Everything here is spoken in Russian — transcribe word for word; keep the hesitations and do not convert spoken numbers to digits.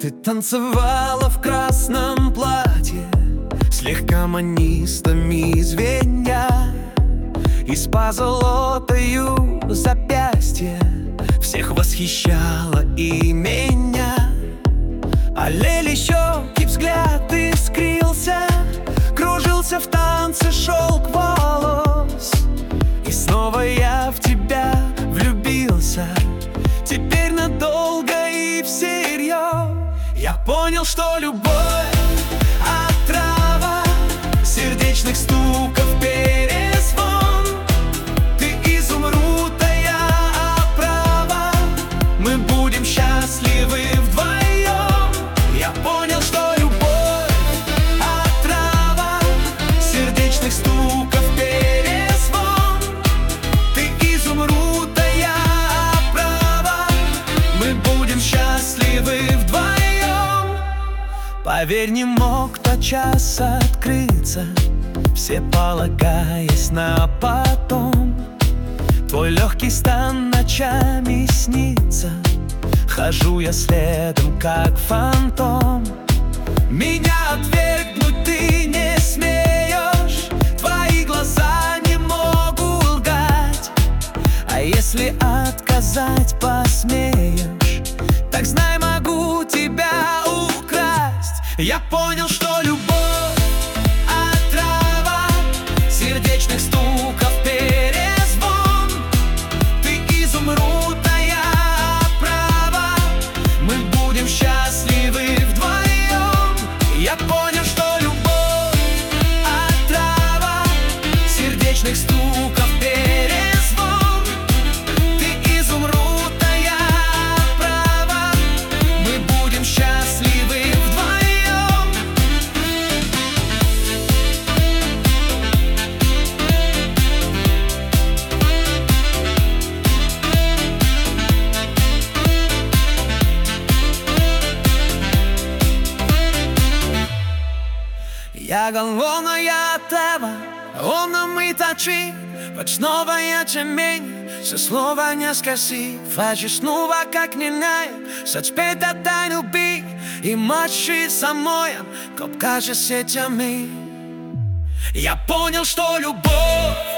Ты танцевала в красном платье, слегка манистами звенья, из позолотою запястья всех восхищала и меня. Аллели щеки, взгляд искрился, кружился в танце шелк волос. И снова я в тебя влюбился, теперь надолго и всерьез. Я понял, что любовь — отрава сердечных стуков перезвон. Ты изумруд, а я оправа, мы будем счастливы вдвоем. Я понял, что любовь — отрава сердечных стуков перезвон. Ты изумруд, а я оправа, мы будем счастливы вдвоем. Поверь, не мог тот час открыться, все полагаясь на потом. Твой легкий стан ночами снится, хожу я следом, как фантом. Меня отвергнуть ты не смеешь, твои глаза не могут лгать. А если отказать посмеешь, так знай, могу тебя украсть. Я понял, что любовь — отрава сердечных стуков перезвон. Ты изумруд, а я оправа, мы будем счастливы вдвоем. Я понял, что любовь — отрава сердечных стуков перезвон. Ты изумруд, а я оправа, мы будем счастливы вдвоем. Я головная тебе, ona mi tači, pač nova je čemень, se slova не скажи, фачи снова как не знаю, сач пета тайну би, и мачи самоем, коп каже сетями. Я понял, что любовь